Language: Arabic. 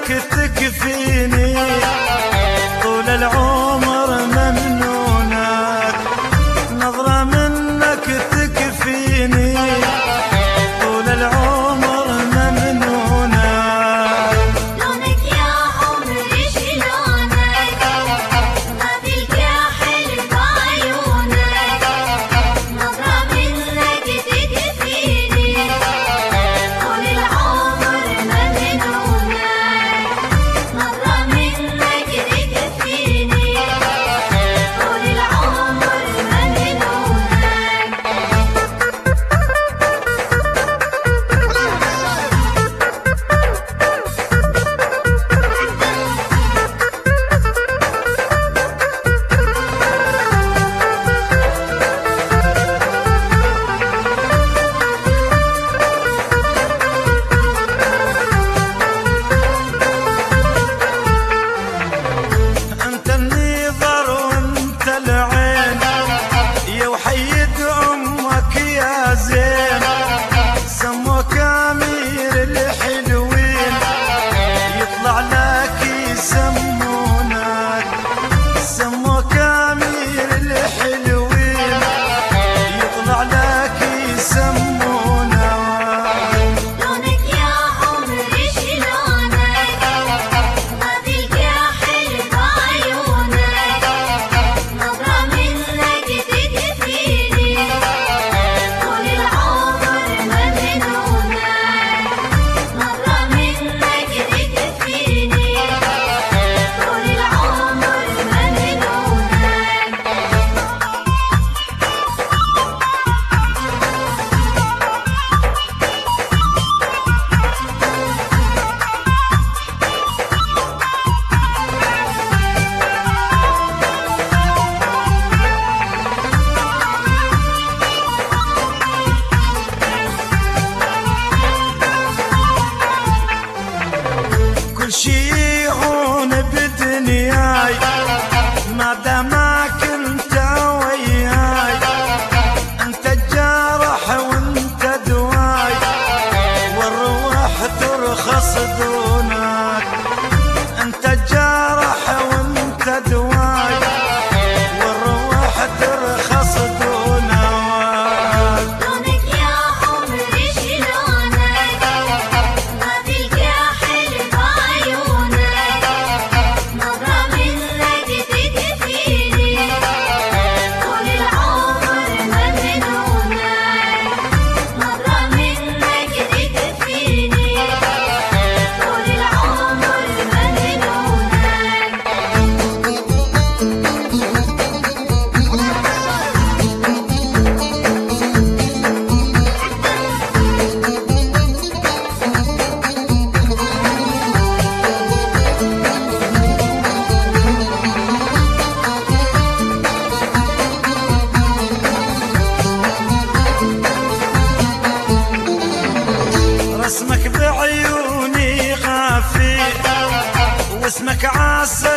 منك تكفيني طول العمر ممنونك، نظرة منك تكفيني طول العمر ممنونك. لونك يا عمري شلونك ما تلقى حلو بعيونك، نظرة منك تكفيني طول العمر ممنونك، نظرة منك تكفيني طول العمر انت النظر وانت العين يا وحيد امك يا زين، سموك امير الحلوين يطلع لك يسمونك، سموك امير الحلوين يطلع لك يسمونك. لونك يا عمري شلونك ما تلقى حلو بعيونك، نظرة منك تكفيني طول العمر ممنونك، نظرة منك تكفيني طول العمر كل شي يهون بدنياي ما دامك انت وياي، انت الجرح وانت دواي والروح ترخص دونك، انت الجرح وانت دواي والروح ترخص دونك. لونك يا عمري شلونك ما تلقى حلو بعيونك، نظرة منك تكفيني طول العمر ممنونك، نظرة منك تكفيني طول العمر رسمك بعيوني غافي واسمك عسل